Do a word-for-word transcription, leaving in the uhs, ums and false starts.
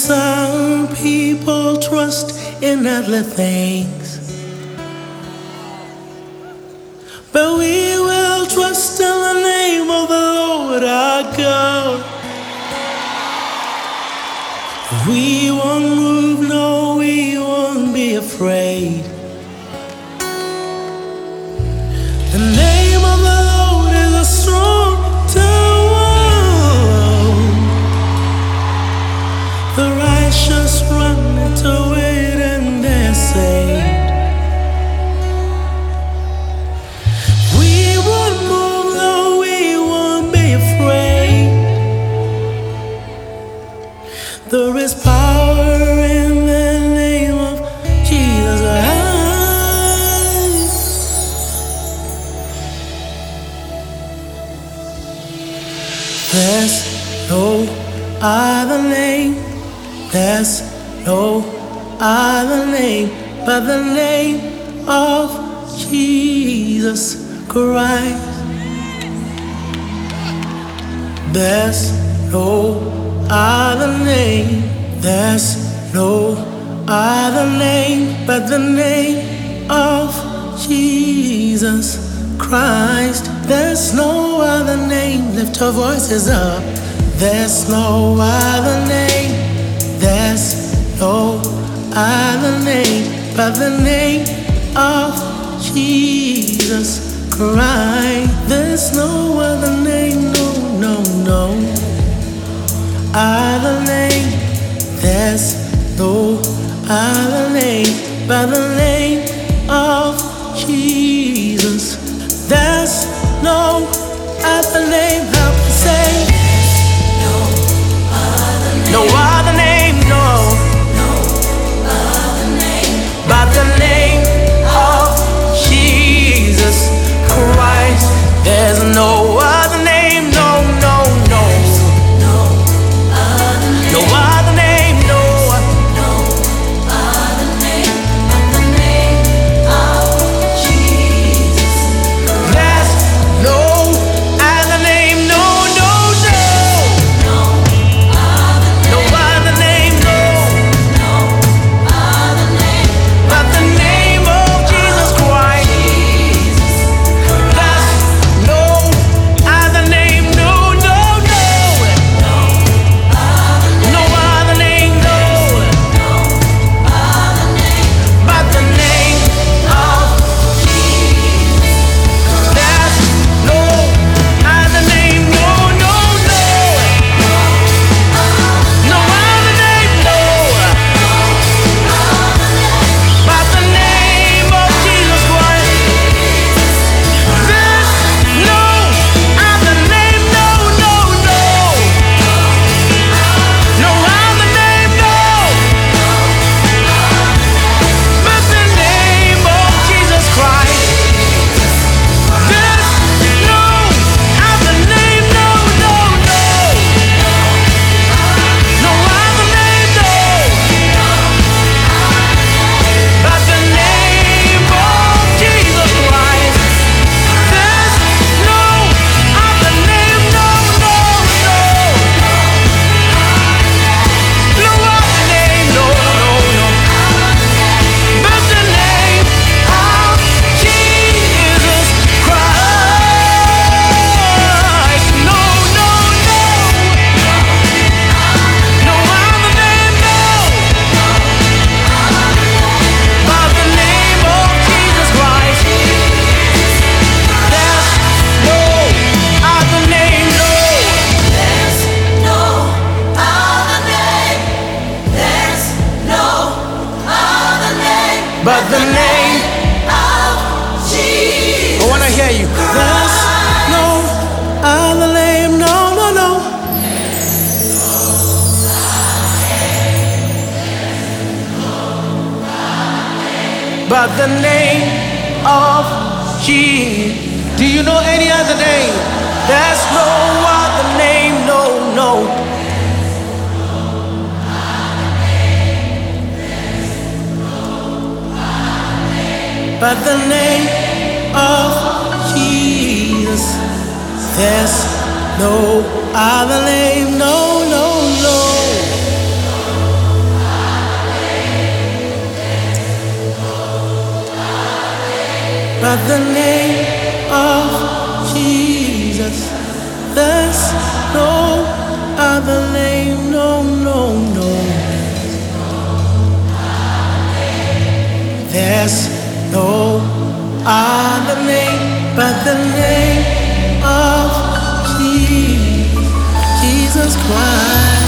some people trust in other things, but we will trust in the name of the Lord our God. We won't move, no, we won't be afraid. The name of the Lord is a strong tower. The righteous run into it and they're saved. We won't move, no, we won't be afraid. There is power in the name of Jesus. There's no other name, there's no other name but the name of Jesus Christ. There's no other name, there's no other name but the name of Jesus Christ. There's no other name, lift your voices up. There's no other name, there's no other name but the name of Jesus Christ. There's no other name, no, no, no other name. There's no other name but the name of Jesus. There's no other name. Help me say. No other name. No other name. No. No other name but the name of Jesus Christ. There's no other name. No, no, no. No other name. No other name. No. No other name but the name of Jesus. There's no other name. No, no, no. No other name. No other name. No. No other name but the name of Jesus Christ. There's no other name. No, no, no. No other name. No. But the name of Jesus. There's no other name. No, no, no. No other name. No. But the name of Jesus Christ. There's no other name. No, no, no. No other name. No. But the name of Jesus Christ. There's no other name. No, no, no. No other name. No. But the name of Jesus Christ. There's no other name. No, no, no. No other name. No, no, no. But the name of Jesus Christ. No, no, no. No other name. No. But the name of Jesus Christ. There's no other name. No. There's no other name. There's no other name but the name of Jesus. I wanna hear you. There's no other name. No, no, no. But the name of Jesus. Do you know any other name? There's no other name. No, no. But the name of Jesus. There's no other name, no, no, no. but the name of Jesus. There's no other name, no, no, no. There's no other name but the name of Jesus, Jesus Christ.